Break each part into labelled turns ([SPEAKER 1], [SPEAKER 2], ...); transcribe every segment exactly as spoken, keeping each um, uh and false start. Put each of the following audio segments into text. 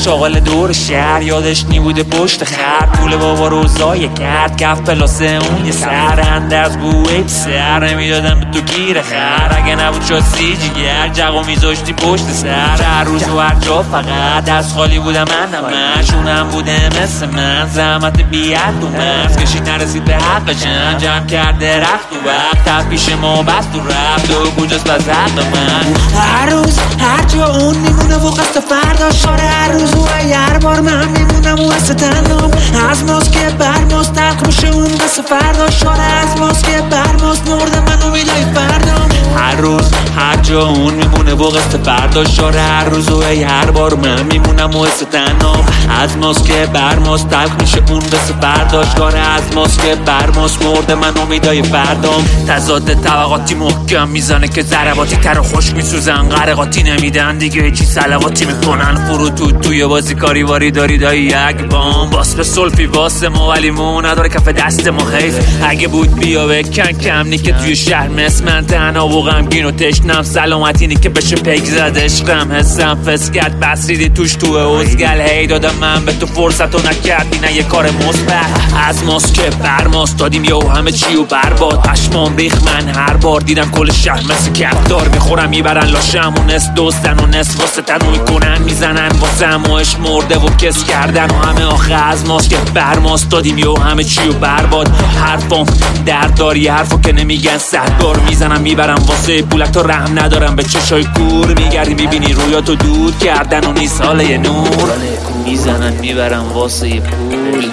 [SPEAKER 1] مشاغل دور شهر، یادش نیبوده پشت خر. پول بابا روزای کرد کف پلاسه اون یه سر اندرز بوی سر نمیدادم به تو گیر خر. اگه نبود شاسی جگر جقو میذاشتی پشت سر. هر روز و هر جا فقط دست خالی بودم من همش. اونم بوده مثل من زحمت بیاد و مرز کشید نرسید به حقشم. جمع کرده رخت و وقت تف پیش ما بست و رفت و کجاست بز حق من.
[SPEAKER 2] هر روز هر جا اون میمونه و قصد فردا شاره. هر روز و هر بار من میمونم و قصد تنم. از ماست که بر ماست تلخ میشه اون قصد فردا شاره. از ماست که بر ماست مرده من امیدای فردام.
[SPEAKER 1] هر روز هر جا اون میمونه و قصد فردا شاره. هر روز و هر بار من میمونم و قصد تنم. از ماست که بر ماست تلخ میشه اون قصد فردا شاره. از ماست که بر ماست مرده من امیدای فردام. تضاد طبقاتی محکم میزنه که ضرباتی تر و خوش میسوزن. غرقاتی نمیدن دیگه چی سلواتی میکنن. فرو تو توی بازی کاری واری داری دایی یک بام. باس به سلفی واسه ما ولی مو نداره کف دست ما حیف. اگه بود بیا بکن کم نی که توی شهر مثل من تنها و غمگین و تشنم. سلامتی نی که بشه پیک زد عشقم. حسم فسکت بس ریدی توش تو ازگل. هی دادم من به تو فرصت و نکردی نه یه کار مثبت. از ماست که بر ماست دادیم یهو همه چی و برباد. پشمام ریخ من هر بار دیدم کل شهر مثل کفتار میخورم میبرن لاشم و نصف دوستن و نصف واسه تنو میکنن میزنن واسه هماش مرده و کس کردن و همه آخه از ماست که بر ماست دادیم یهو همه چی و برباد. حرفام درد داری حرفو که نمیگن صدبار میزنم میبرم واسه پولک تا رحم ندارم به چشای کور. میگردی میبینی رویاتو دود کردن و نیست حال یه نور. میزنم میبرم واسه پول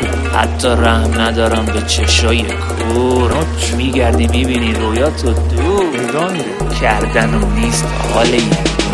[SPEAKER 1] حتی رحم ندارم به چشای کور. میگردی میبینی رویاتو دود کردن و نیست حال یه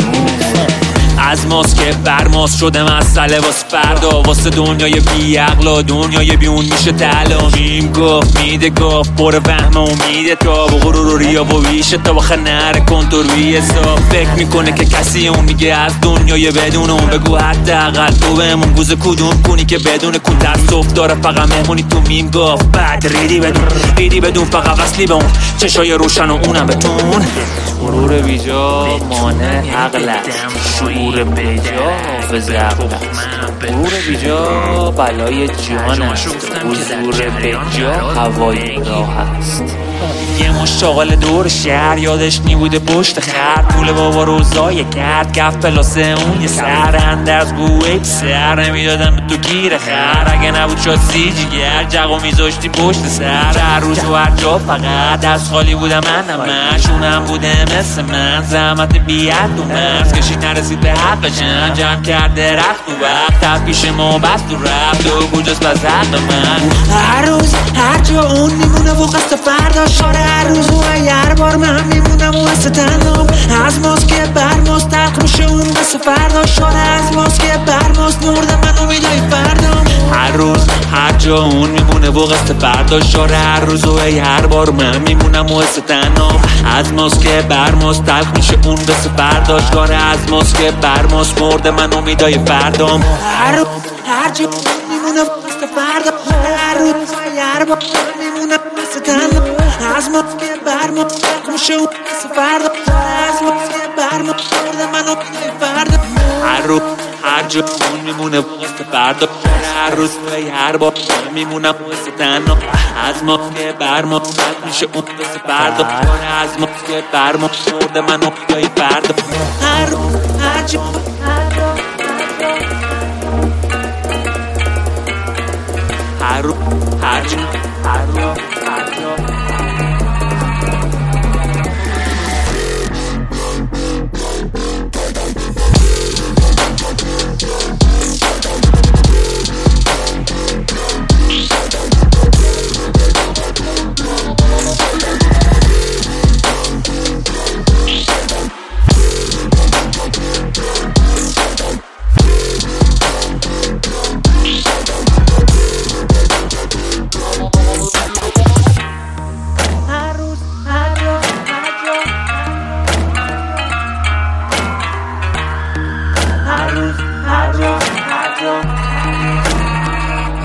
[SPEAKER 1] نور. از ماست که بر ماست شده مسئله واسه فردا. واسه دنیای بی عقل و دنیای بیون میشه تلا. میم گفت میده گفت پر وهم امیده تا و غرور و ریا و ویشه تا بخه نره کن تو روی حساب. فکر میکنه که کسی اون میگه از دنیای بدون اون. بگو حتی اقل تو بهمون گوز کدوم کنی که بدون کن تصف داره فقط مهمونی تو. میم گفت بعد ریدی بدون ریدی بدون فقط وصلی به اون چشای روشن و اونم بتون. غرور بیجا مانع عقل است. شعور بیجا حافظ عقل است. غرور بیجا بلای جان است. حضور بیجا هوای راه است. یه مشاغل دور شهر یادش نیبوده پشت خر. پول بابا روزای کرد کف پلاسه اون یه سر اندرز بوی سر نمیدادم به تو گیر خر. اگه نبود شاسی جگر جقو میذاشتی پشت سر. هر روز و هر جا فقط دست خالی بودم من همش. اونم بوده مثل من زحمت بیاد و مرز کشید نرسید به حقشم. جمع کرده رخت و وقت تف پیش ما بست و رفت و کجاست بز حق من.
[SPEAKER 2] هر روز هر جا اون میمونه و قصد فردا شاره. هر روز و هر بار من میمونم و قصد تنم. از ماست که بر ماست تلخ میشه اون قصد فردا شاره. از ماست که بر ماست مرده من امیدای فردام.
[SPEAKER 1] هر روز هر جا اون میمونه و قصد فردا شاره. هر روز و هر بار من میمونم و قصد تنم. از ماست که بر ماست تلخ میشه اون قصد فردا شاره. از ماست که بر ماست مرده من امیدای فردام.
[SPEAKER 2] هر روز هر جا میمونه و قصد فردا. هر روز و هر بار میمونم و قصد تنم. از ماست که بر ماست تلخ میشه اون قصد فردا. از ماست که بر ماست مرده من امیدای فردام.
[SPEAKER 1] هر روز هر جا اون میمونه و قصد فردا. هر روز و هر بار میمونم و قصد تنم. از ما که بر ما میشه اون قصد فردا. از ما که بر ما مرده من امیدای فردا.
[SPEAKER 2] هر روز هر جا
[SPEAKER 1] هر روز هر جا هر روز هر جا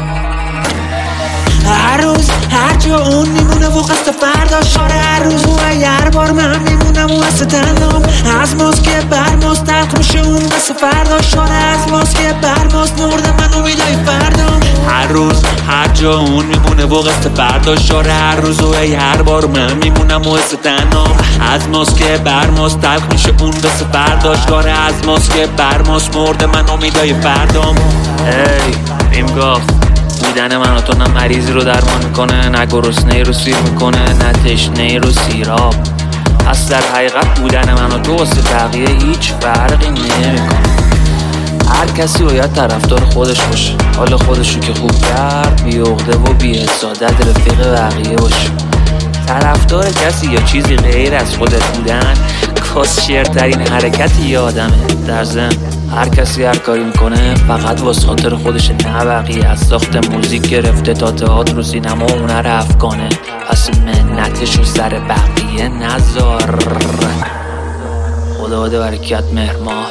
[SPEAKER 2] هر روز هر جا اون میمونه و قصد فردا شاره. هر روز و هر بار من میمونم واسه تنام. از ماست که برماست تلخ میشه اون بس فردا. شاره از ماست که برماست مرده من امیدای فردام.
[SPEAKER 1] هر روز هر جا اون میمونه و قصد فردا. شاره هر روز و ای هر بار من میمونم واسه تنام. از ماست که برماست تلخ میشه اون بس فردا. شاره از ماست که برماست مرده من امیدای فردام. ای بیمگاه بودن من و تو نه مریضی رو درمان میکنه، نه گرسنه‌ای رو سیر میکنه، نه تشنه‌ای رو سیراب. پس در حقیقت بودن من و تو واسه بقیه هیچ فرقی نمیکنه. هر کسی باید طرفدار خودش باشه، حال خودشو که خوب کرد بی عقده و بی حسادت رفیق بقیه باشه. طرفدار کسی یا چیزی غیر از خودت بودن کسشرترین حرکتی یه آدمه. در ضمن هر کسی هر کاری میکنه فقط واسه خاطر خودشه، نه بقیه. از ساخت موزیک گرفته تا تئاتر و سینما و هنر افغانه. پس منتشو سر بقیه نذار. خدا بده برکت مهر ماه،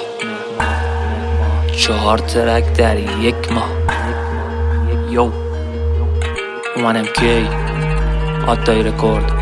[SPEAKER 1] چهار ترک در یک ماه. یو اومنم کی آتای رکورد.